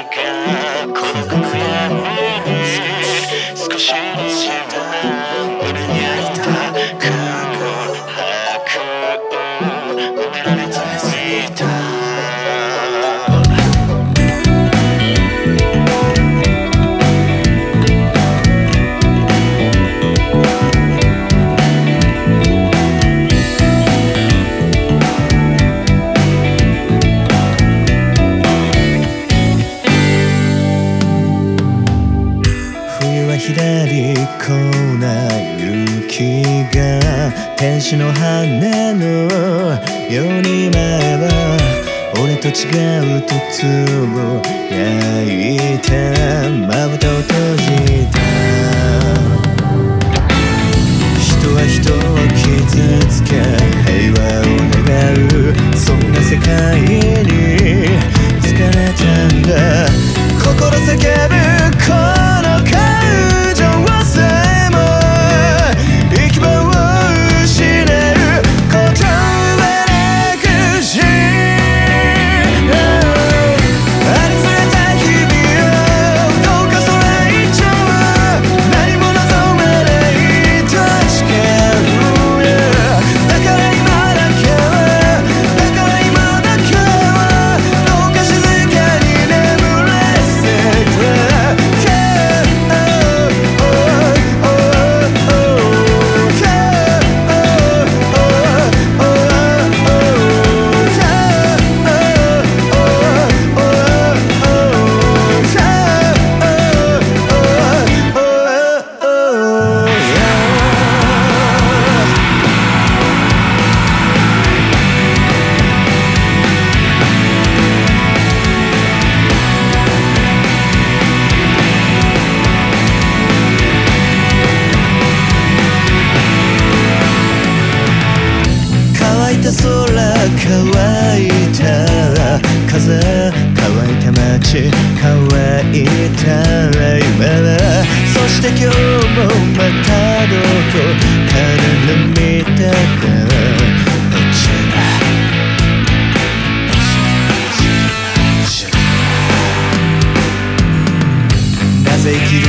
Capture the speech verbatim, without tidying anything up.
が孤独の闇に少しにじむ胸に開いた空白埋められていた左コーナー雪が天使の羽のように舞えば俺と違う凸を焼いたまぶたを閉じた人は人を傷つけ平和を願うそんな世界に疲れたんだ心叫ぶこの感情さえも行き場を失うことはなくしありふれた日々をどうかそれ以上何も望まないと誓うだから今だけはだから今だけはどうか静かに眠らせて空乾いた風乾いた街乾いた夢はそして今日もまたどこから涙が落ちるなぜ生きる